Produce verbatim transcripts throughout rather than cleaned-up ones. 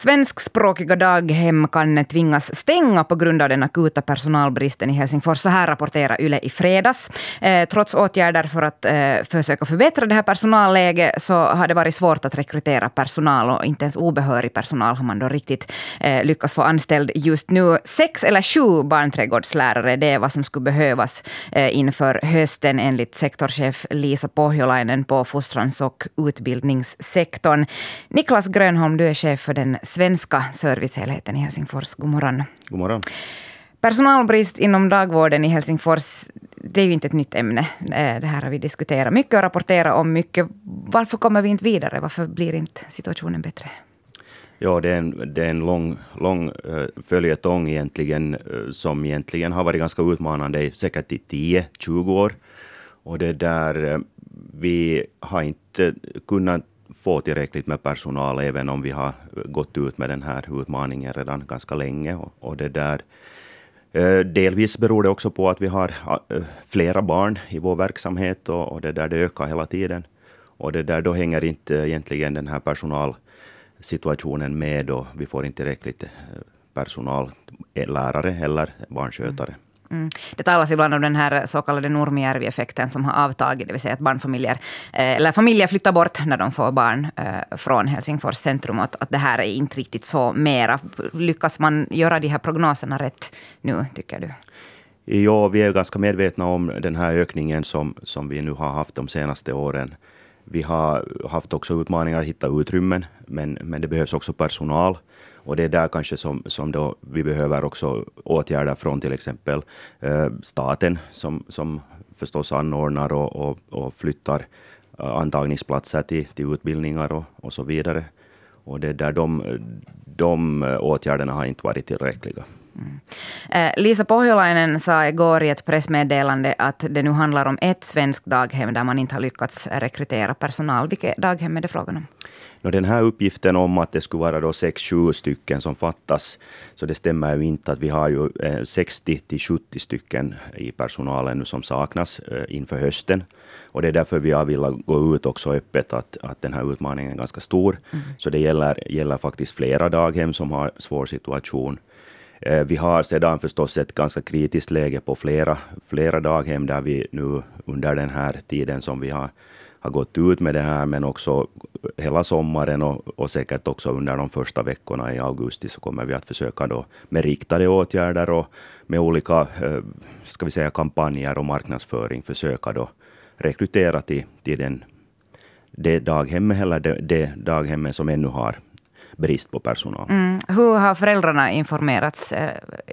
Svenskspråkiga daghem kan tvingas stänga på grund av den akuta personalbristen i Helsingfors. Så här rapporterar Yle i fredags. Eh, trots åtgärder för att eh, försöka förbättra det här personalläget så har det varit svårt att rekrytera personal, och inte ens obehörig personal har man då riktigt eh, lyckats få anställd just nu. Sex eller sju barnträdgårdslärare, det är vad som skulle behövas eh, inför hösten enligt sektorchef Liisa Pohjolainen på fostrans- och utbildningssektorn. Niklas Grönholm, du är chef för den svenska servicehelheten i Helsingfors. God morgon. God morgon. Personalbrist inom dagvården i Helsingfors, det är ju inte ett nytt ämne. Det här har vi diskuterat mycket och rapporterat om mycket. Varför kommer vi inte vidare? Varför blir inte situationen bättre? Ja, det är en, det är en lång, lång uh, följetong egentligen, uh, som egentligen har varit ganska utmanande säkert i tio tjugo år. Och det där uh, vi har inte kunnat få tillräckligt med personal, även om vi har gått ut med den här utmaningen redan ganska länge. Och, och det där, eh, delvis beror det också på att vi har eh, flera barn i vår verksamhet, och, och det där det ökar hela tiden. Och det där då hänger inte egentligen den här personalsituationen med, och vi får inte tillräckligt eh, personal, lärare eller barnskötare. Mm. Mm. Det talas ibland om den här så kallade Nurmijärvi-effekten som har avtagit, det vill säga att barnfamiljer eller familjer flyttar bort när de får barn från Helsingfors centrum, att, att det här är inte riktigt så mera. Lyckas man göra de här prognoserna rätt nu, tycker du? Ja, vi är ganska medvetna om den här ökningen som, som vi nu har haft de senaste åren. Vi har haft också utmaningar att hitta utrymmen, men, men det behövs också personal. Och det är där kanske som, som då vi behöver också åtgärder från till exempel eh, staten, som, som förstås anordnar och, och, och flyttar eh, antagningsplatser till, till utbildningar och, och så vidare. Och det är där de, de åtgärderna har inte varit tillräckliga. Mm. Eh, Liisa Pohjolainen sa igår i ett pressmeddelande att det nu handlar om ett svenskt daghem där man inte har lyckats rekrytera personal. Vilket daghem är det frågan om? No, den här uppgiften om att det skulle vara då sex sju stycken som fattas, så det stämmer ju inte. Att vi har ju eh, sextio till sjuttio stycken i personalen nu som saknas eh, inför hösten. Och det är därför vi har velat gå ut också öppet att, att den här utmaningen är ganska stor. Mm. Så det gäller, gäller faktiskt flera daghem som har svår situation. Eh, vi har sedan förstås ett ganska kritiskt läge på flera, flera daghem där vi nu under den här tiden som vi har har gått ut med det här, men också hela sommaren och, och säkert också under de första veckorna i augusti så kommer vi att försöka då med riktade åtgärder och med olika eh, ska vi säga kampanjer och marknadsföring försöka då rekrytera till, till den, det daghemmet eller det, det daghemmet som ännu har brist på personal. Mm. Hur har föräldrarna informerats eh,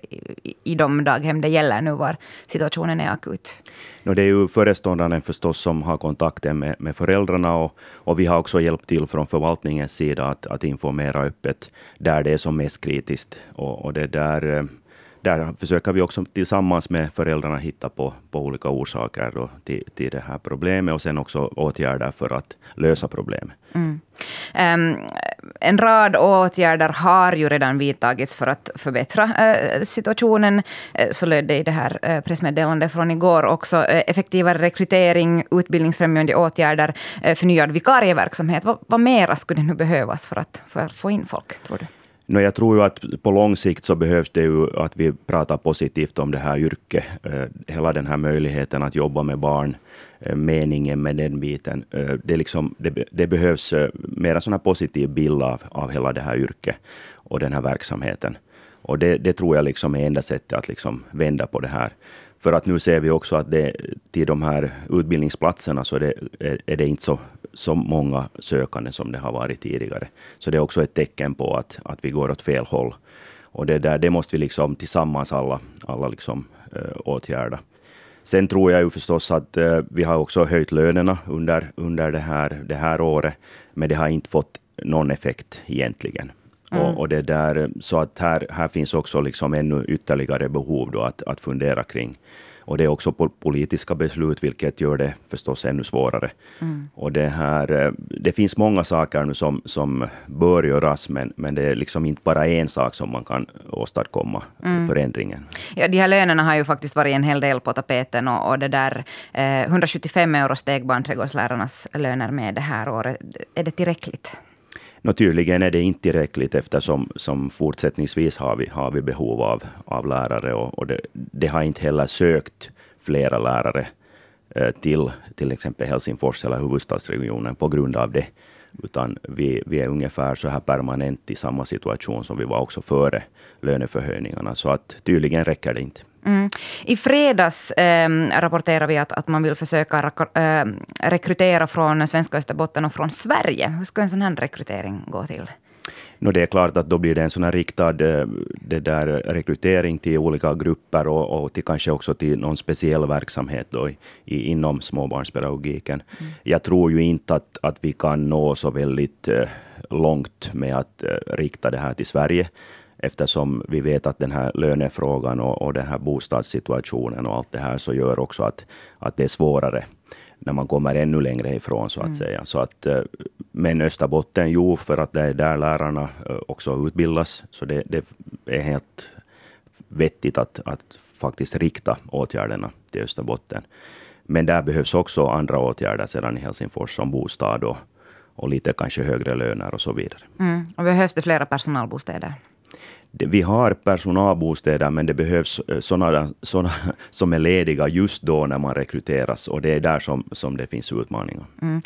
i, i de daghem det gäller nu var situationen är akut? No, det är ju föreståndaren förstås som har kontakten med, med föräldrarna, och, och vi har också hjälpt till från förvaltningens sida att, att informera öppet där det är som mest kritiskt. Och, och det där, där försöker vi också tillsammans med föräldrarna hitta på, på olika orsaker då till, till det här problemet, och sen också åtgärder för att lösa problemet. Mm. Um, en rad åtgärder har ju redan vidtagits för att förbättra uh, situationen. Uh, så löd det i det här uh, pressmeddelandet från igår också. Uh, effektivare rekrytering, utbildningsfrämjande åtgärder, uh, förnyad vikarieverksamhet. Va, vad mera skulle det nu behövas för att, för att få in folk, tror du? No, jag tror ju att på lång sikt så behövs det ju att vi pratar positivt om det här yrket. Eh, hela den här möjligheten att jobba med barn, eh, meningen med den biten. Eh, det, liksom, det, det behövs eh, mer en sån här positiv bild av, av hela det här yrket och den här verksamheten. Och det, det tror jag liksom är enda sättet att liksom vända på det här. För att nu ser vi också att det, till de här utbildningsplatserna så är det, är, är det inte så, så många sökande som det har varit tidigare. Så det är också ett tecken på att, att vi går åt fel håll. Och det, där, det måste vi liksom tillsammans alla, alla liksom, äh, åtgärda. Sen tror jag ju förstås att äh, vi har också höjt lönerna under, under det, här, det här året. Men det har inte fått någon effekt egentligen. Mm. Och, och det där, så att här, här finns också liksom ännu ytterligare behov då att, att fundera kring. Och det är också politiska beslut, vilket gör det förstås ännu svårare. Mm. Och det, här, det finns många saker nu som, som bör göras, men, men det är liksom inte bara en sak som man kan åstadkomma mm. förändringen. Ja, de här lönerna har ju faktiskt varit en hel del på tapeten, och, och det där eh, hundrasjuttiofem euro steg barnträdgårdslärarnas löner med det här året. Är det tillräckligt? Nå, tydligen är det inte tillräckligt eftersom som fortsättningsvis har vi, har vi behov av, av lärare och, och det, det har inte heller sökt flera lärare eh, till till exempel Helsingfors eller huvudstadsregionen på grund av det. Utan vi, vi är ungefär så här permanent i samma situation som vi var också före löneförhöjningarna. Så att tydligen räcker det inte. Mm. I fredags eh, rapporterar vi att, att man vill försöka äh, rekrytera från svenska Österbotten och från Sverige. Hur ska en sån här rekrytering gå till? No, det är klart att då blir det en sån här riktad det där, rekrytering till olika grupper och, och till kanske också till någon speciell verksamhet då i, i, inom småbarnspedagogiken. Mm. Jag tror ju inte att, att vi kan nå så väldigt eh, långt med att eh, rikta det här till Sverige. Eftersom vi vet att den här lönefrågan och, och den här bostadssituationen och allt det här så gör också att, att det är svårare när man kommer ännu längre ifrån så att mm. säga. Så att, men Österbotten, jo, för att det är där lärarna också utbildas. Så det, det är helt vettigt att, att faktiskt rikta åtgärderna till Österbotten. Men där behövs också andra åtgärder sedan i Helsingfors som bostad och, och lite kanske högre löner och så vidare. Mm. Och behövs det flera personalbostäder? Vi har personalbostäder, men det behövs sådana, sådana som är lediga just då när man rekryteras. Och det är där som, som det finns utmaningar.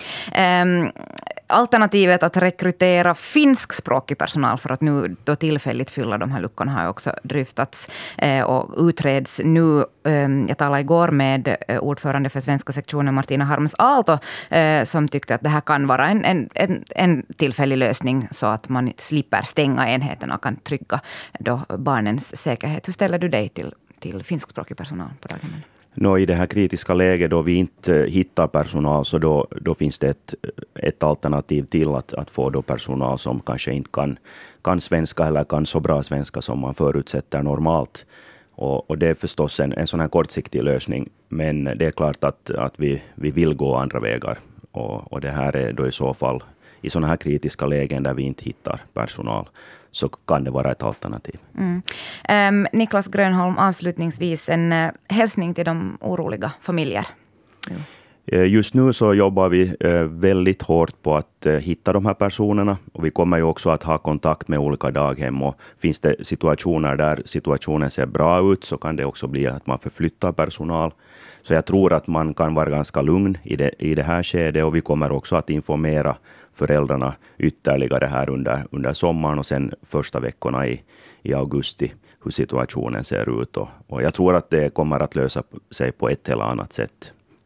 Mm. Um, alternativet att rekrytera finskspråkig personal för att nu då tillfälligt fylla de här luckorna har också dryftats eh, och utreds nu. Um, jag talade igår med uh, ordförande för svenska sektionen Martina Harms-Aalto uh, som tyckte att det här kan vara en, en, en, en tillfällig lösning så att man slipper stänga enheterna och kan trygga då barnens säkerhet. Hur ställer du dig till, till finskspråkig personal på daghemmen? Nå, i det här kritiska läget då vi inte hittar personal så då, då finns det ett, ett alternativ till att, att få då personal som kanske inte kan, kan svenska eller kan så bra svenska som man förutsätter normalt. Och, och det är förstås en, en sån här kortsiktig lösning. Men det är klart att, att vi, vi vill gå andra vägar. Och, och det här är då i så fall i såna här kritiska lägen där vi inte hittar personal så kan det vara ett alternativ. Mm. Um, Niklas Grönholm, avslutningsvis en uh, hälsning till de oroliga familjer. Mm. Just nu så jobbar vi uh, väldigt hårt på att uh, hitta de här personerna. Och vi kommer ju också att ha kontakt med olika daghem. Och finns det situationer där situationen ser bra ut så kan det också bli att man förflyttar personal. Så jag tror att man kan vara ganska lugn i det, i det här skedet. Och vi kommer också att informera föräldrarna ytterligare här under, under sommaren och sen första veckorna i, i augusti hur situationen ser ut. Och, och jag tror att det kommer att lösa sig på ett eller annat sätt.